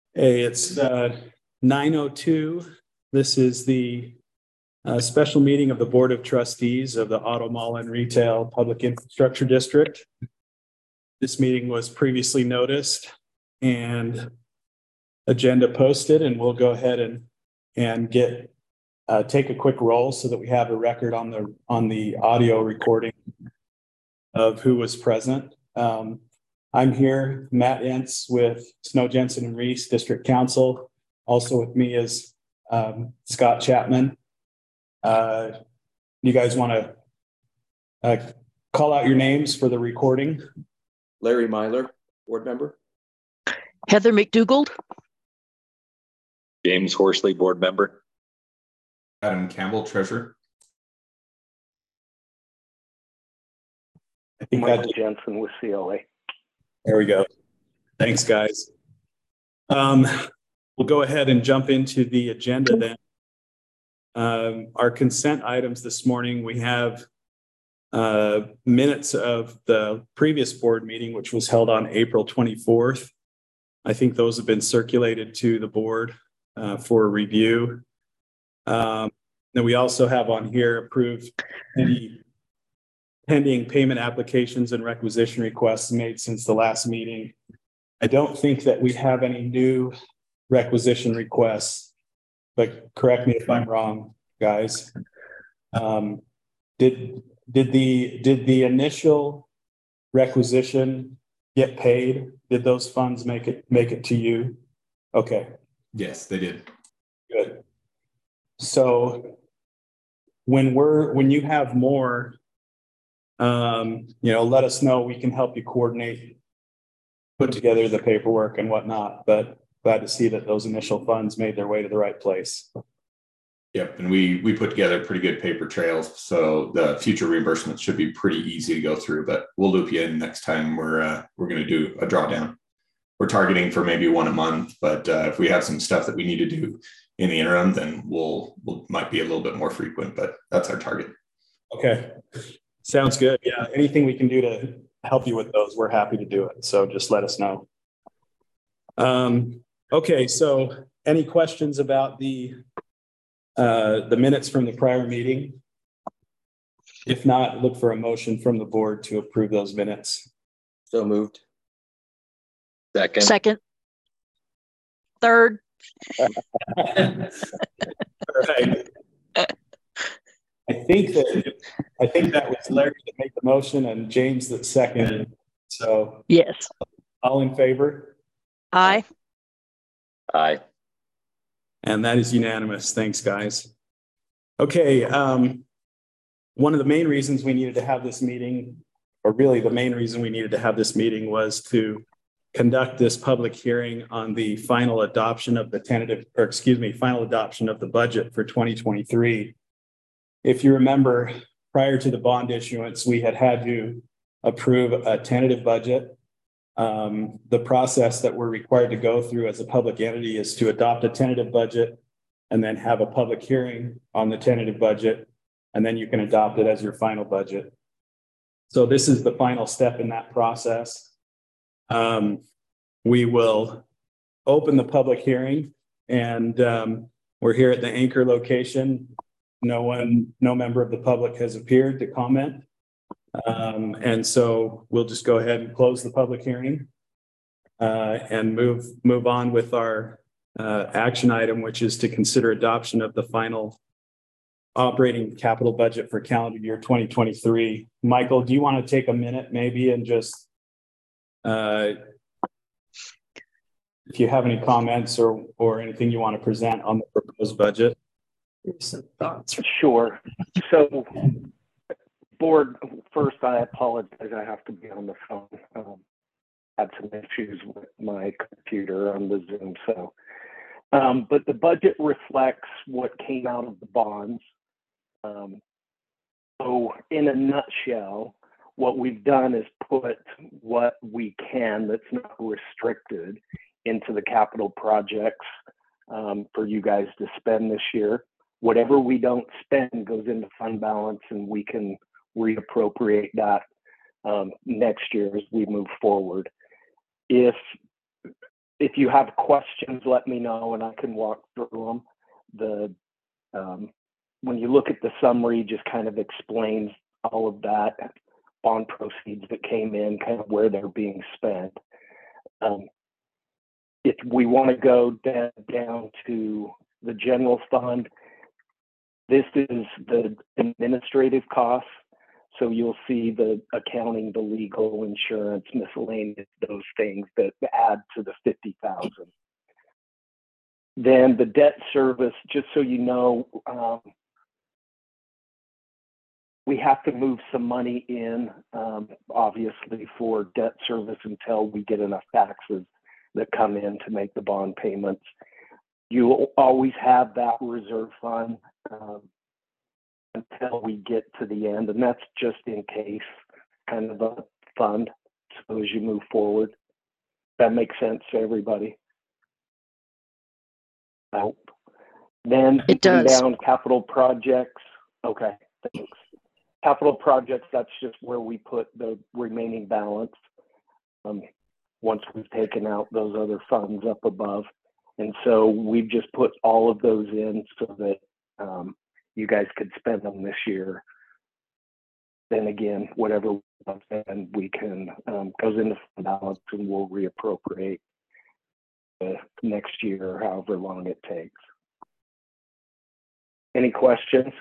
Hey, it's 9:02. This is the special meeting of the Board of Trustees of the Auto Mall and Retail Public Infrastructure District. This meeting was previously noticed and agenda posted, and we'll go ahead and take a quick roll so that we have a record on the audio recording of who was present. I'm here, Matt Ince with Snow Jensen and Reese District Council. Also with me is Scott Chapman. You guys want to call out your names for the recording? Larry Myler, board member. Heather McDougald. James Horsley, board member. Adam Campbell, treasurer. I think Michael Jensen with CLA. There we go. Thanks, guys. We'll go ahead and jump into the agenda then. Our consent items this morning, we have minutes of the previous board meeting, which was held on April 24th. I think those have been circulated to the board for review. Then we also have on here approved any pending payment applications and requisition requests made since the last meeting. I don't think that we have any new requisition requests, but correct me if I'm wrong, guys. Did the initial requisition get paid? Did those funds make it to you? Okay. Yes, they did. Good. So when you have more, let us know. We can help you coordinate, put together the paperwork and whatnot, but glad to see that those initial funds made their way to the right place. Yep, and we put together pretty good paper trails, so the future reimbursements should be pretty easy to go through, but we'll loop you in next time we're going to do a drawdown. We're targeting for maybe one a month, but if we have some stuff that we need to do in the interim, then we'll might be a little bit more frequent, but that's our target. Okay. Sounds good. Yeah. Anything we can do to help you with those, we're happy to do it. So just let us know. Okay. So any questions about the minutes from the prior meeting? If not, look for a motion from the board to approve those minutes. So moved. Second. Third. All right. I think that was Larry that made the motion and James that seconded. So yes. All in favor? Aye. Aye. And that is unanimous. Thanks, guys. Okay. One of the main reasons we needed to have this meeting, or really the main reason we needed to have this meeting, was to conduct this public hearing on the final adoption of the final adoption of the budget for 2023. If you remember, prior to the bond issuance, we had to approve a tentative budget. The process that we're required to go through as a public entity is to adopt a tentative budget and then have a public hearing on the tentative budget, and then you can adopt it as your final budget. So this is the final step in that process. We will open the public hearing, and we're here at the Anchor location. No member of the public has appeared to comment. And so we'll just go ahead and close the public hearing and move on with our action item, which is to consider adoption of the final operating capital budget for calendar year 2023. Michael, do you want to take a minute maybe and just if you have any comments or anything you want to present on the proposed budget? Some thoughts. Sure. So, board, first, I apologize. I have to be on the phone. Had some issues with my computer on the Zoom. So, but the budget reflects what came out of the bonds. So, in a nutshell, what we've done is put what we can that's not restricted into the capital projects for you guys to spend this year. Whatever we don't spend goes into fund balance, and we can reappropriate that next year as we move forward. If if you have questions, let me know and I can walk through them. When you look at the summary, just kind of explains all of that, bond proceeds that came in, kind of where they're being spent. If we want to go down to the general fund, this is the administrative costs. So you'll see the accounting, the legal, insurance, miscellaneous, those things that add to the 50,000. Then the debt service, just so you know, we have to move some money in, obviously, for debt service until we get enough taxes that come in to make the bond payments. You always have that reserve fund until we get to the end, and that's just in case, kind of a fund, so as you move forward. That makes sense to everybody? I hope. Then It does. down capital projects. Okay, thanks. Capital projects, that's just where we put the remaining balance once we've taken out those other funds up above. And so we've just put all of those in so that you guys could spend them this year. Then again, whatever and we can goes into balance and we'll reappropriate next year or however long it takes. Any questions?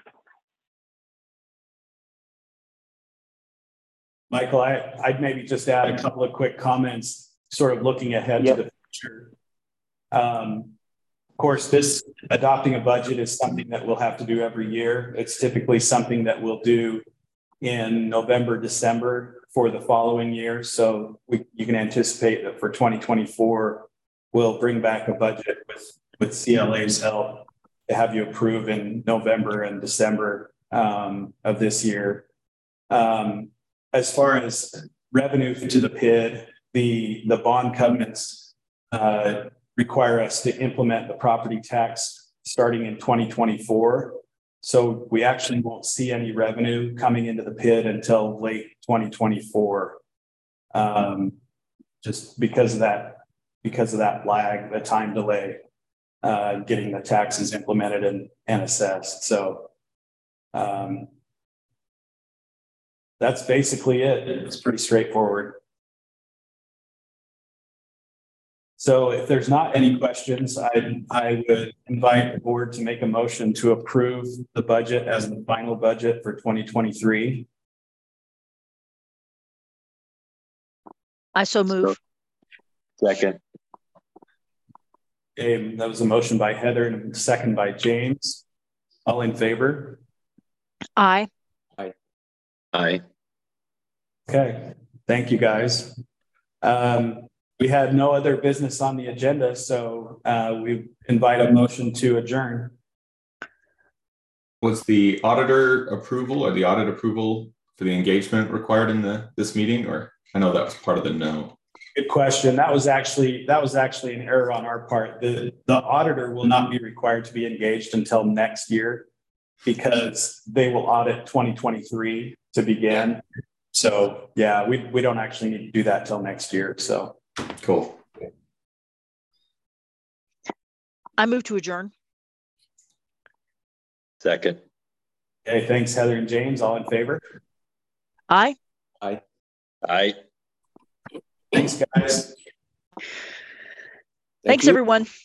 Michael, I'd maybe just add a couple of quick comments, sort of looking ahead to the future. Of course, this adopting a budget is something that we'll have to do every year. It's typically something that we'll do in November, December for the following year. So you can anticipate that for 2024, we'll bring back a budget with CLA's help to have you approve in November and December of this year. As far as revenue to the PID, the bond covenants require us to implement the property tax starting in 2024. So we actually won't see any revenue coming into the PID until late 2024, just because of that lag, the time delay, getting the taxes implemented and assessed. So that's basically it. It's pretty straightforward. So if there's not any questions, I would invite the board to make a motion to approve the budget as the final budget for 2023. I so move. Second. Okay, that was a motion by Heather and a second by James. All in favor? Aye. Aye. Okay, thank you guys. We had no other business on the agenda, so we invite a motion to adjourn. Was the auditor approval or the audit approval for the engagement required in this meeting? Or I know that was part of the no. Good question. That was actually an error on our part. The auditor will not be required to be engaged until next year because they will audit 2023 to begin. So yeah, we don't actually need to do that till next year. So Cool. I move to adjourn. Second. okay, thanks Heather and James. All in favor? Aye. Aye. Thanks guys. Thanks, you. everyone.